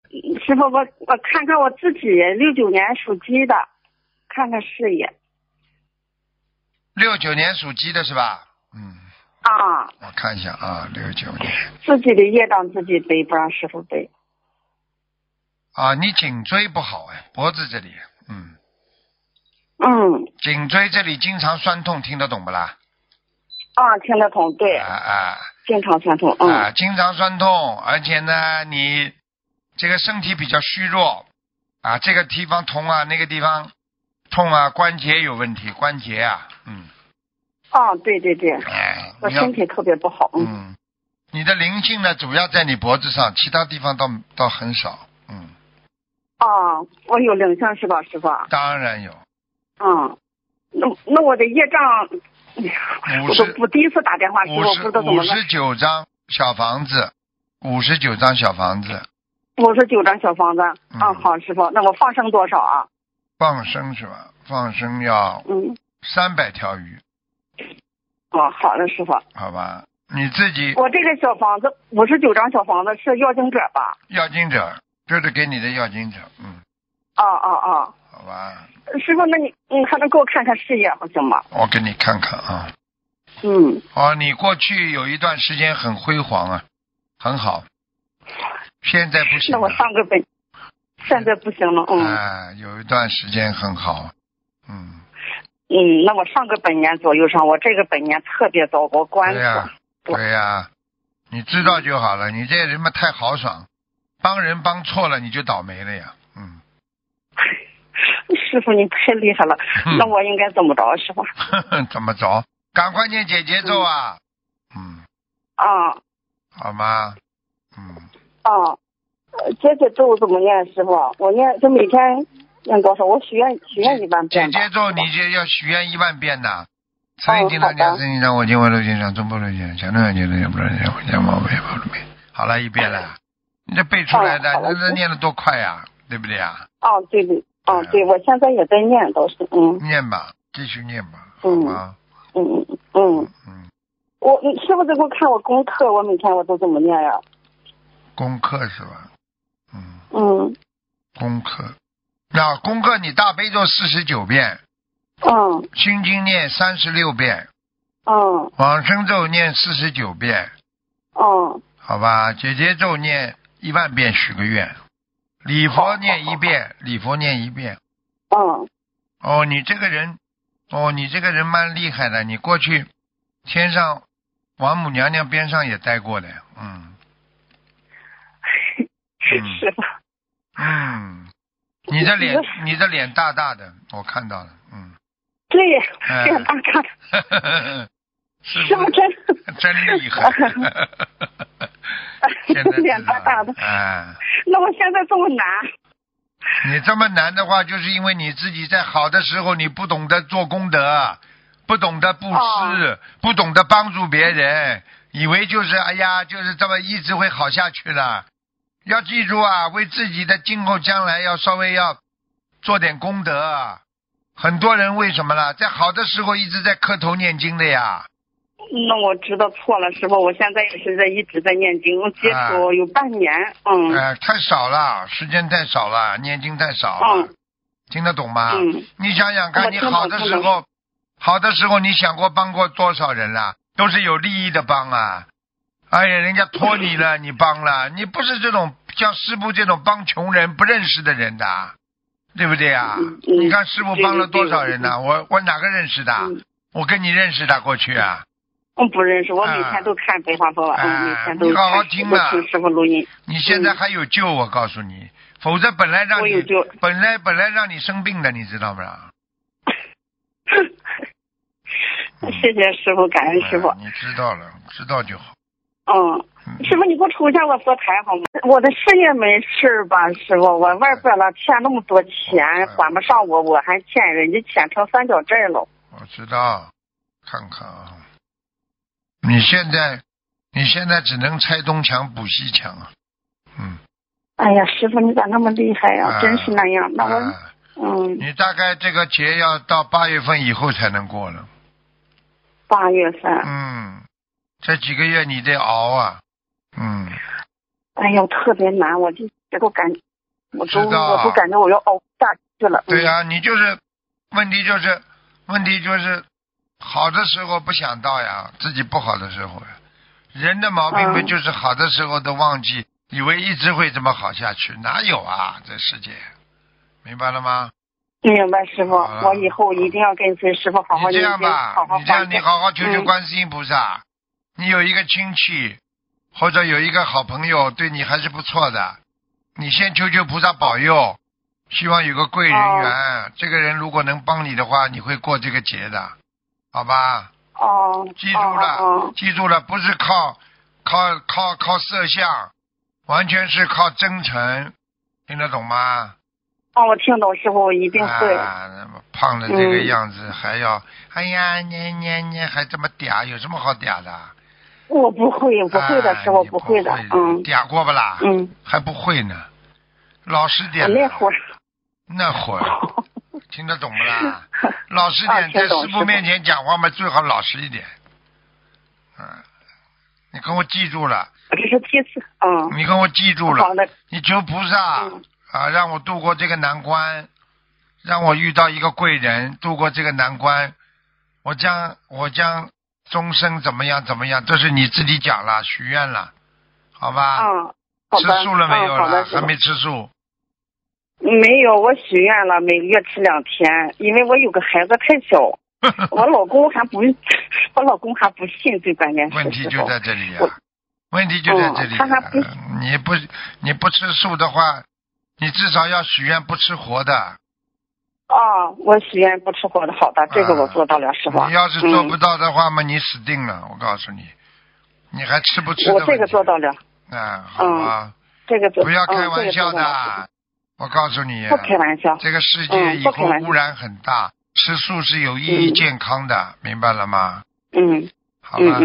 师傅，我看看我自己，69年属鸡的，看看事业。 69年属鸡的是吧？ 啊。 我看一下啊，69年。 自己的业障自己背，不让师傅背。 啊，你颈椎不好哎，脖子这里，颈椎这里经常酸痛，听得懂不啦？ 啊，听得懂，对。经常酸痛， 经常酸痛，而且呢，你这个身体比较虚弱，这个地方痛啊，那个地方痛啊，关节有问题，关节啊， 对对对，我身体特别不好， 你的灵性呢，主要在你脖子上，其他地方倒很少， 我有灵性是吧，师傅？ 当然有。 那我的业障，我第一次打电话给我，不知道怎么了。 59张小房子，59张小房子。 59张小房子，好，师傅，那我放生多少啊？ 放生是吧？放生要300条鱼。 好的，师傅。 好吧，你自己。 我这个小房子59张小房子是要经者吧？ 要经者，就是给你的要经者，好吧。 师傅，那你还能给我看看事业好行吗？ 我给你看看啊。你过去有一段时间很辉煌啊，很好，现在不行了。 那我上个本，现在不行了， 有一段时间很好， 那我上个本年左右上，我这个本年特别糟糕，官司。 对呀，你知道就好了，你这人嘛太豪爽，帮人帮错了你就倒霉了呀， 师傅，你太厉害了，那我应该怎么着，师傅？ 怎么着？赶快念解结咒啊！好吗？ 解结咒怎么念，师傅？我念就每天念多少？我许愿1万遍。 解结咒你就要许愿1万遍的。好了，一遍了，你这背出来的，那念的多快呀，对不对呀？ 对，对，我现在也在念，都是念吧，继续念吧，好吗？ 我师傅再给我看我功课，我每天我都怎么念呀？ 功课是吧？功课，那功课你大悲咒49遍，心经念36遍，往生咒念49遍，好吧，解结咒念1万遍，许个愿，礼佛念1遍，礼佛念1遍。你这个人蛮厉害的，你过去天上王母娘娘边上也待过的， 是吧？ 你的脸大大的，我看到了， 对，脸大大的， 是不是真厉害？ 脸大大的，那我现在这么难。 你这么难的话，就是因为你自己在好的时候你不懂得做功德，不懂得布施，不懂得帮助别人，以为就是就是这么一直会好下去了。要记住啊，为自己的今后将来要稍微要做点功德。很多人为什么呢？在好的时候一直在磕头念经的呀。 那我知道错了，师傅，我现在也是一直在念经，接触有半年， 太少了，时间太少了，念经太少了，听得懂吗？你想想看，你好的时候你想过帮过多少人了？都是有利益的帮啊，人家托你了，你帮了，你不是这种像师父这种帮穷人不认识的人的，对不对啊？你看师父帮了多少人呢？我哪个认识的？我跟你认识的过去啊？ 不认识，我每天都看白话佛，每天都你好好听啊！ 听师傅录音。 你现在还有救，我告诉你，否则本来让你让你生病的，你知道吗？ 谢谢师傅，感恩师傅。 你知道了，知道就好。 师傅，你给我抽一下我佛台好吗？我的事业没事吧，师傅？我外边了欠那么多钱，还不上我还欠人家欠成3角债了。 我知道，看看啊。你现在只能拆东墙补西墙啊， 哎呀，师傅你咋那么厉害呀？真是那样，那我你大概这个节要到8月份以后才能过了。 8月份。 这几个月你得熬啊。 哎呀，特别难，我就我都感觉我要熬不下去了。 对呀，你就是问题就是好的时候不想到呀，自己不好的时候呀。人的毛病不就是好的时候都忘记，以为一直会这么好下去，哪有啊？这世界，明白了吗？ 明白，师傅，我以后一定要跟随师傅好好念经，好好你好好求求观世音菩萨。你有一个亲戚或者有一个好朋友对你还是不错的，你先求求菩萨保佑，希望有个贵人缘。这个人如果能帮你的话，你会过这个节的，好吧？记住了，不是靠色相，完全是靠真诚，听得懂吗？ 我听懂，师傅，我一定会。 那么胖的这个样子，还要，哎呀，你还这么嗲，有什么好嗲的？ 我不会的，师傅，不会的。 嗲过不啦？还不会呢，老实点。那会儿，听得懂不啦？老实点，在师父面前讲话嘛，最好老实一点。你跟我记住了。 这是第四。 你跟我记住了。 好的。 你求菩萨。让我度过这个难关，让我遇到一个贵人，度过这个难关。我将终生怎么样，都是你自己讲了，许愿了，好吧？ 好的。 吃素了没有了？还没吃素。 没有，我许愿了，每个月吃2天，因为我有个孩子太小，我老公还不信，最关键是。 问题就在这里呀。问题就在这里。 他还不。 你不吃素的话。你至少要许愿不吃活的。 我许愿不吃活的，好的，这个我做到了，师傅。 你要是做不到的话嘛，你死定了，我告诉你，你还吃不吃的？ 我这个做到了。 好吧。 这个不要开玩笑的，我告诉你。 不开玩笑。 这个世界以后污染很大，吃素是有益于健康的，明白了吗？ 好吧。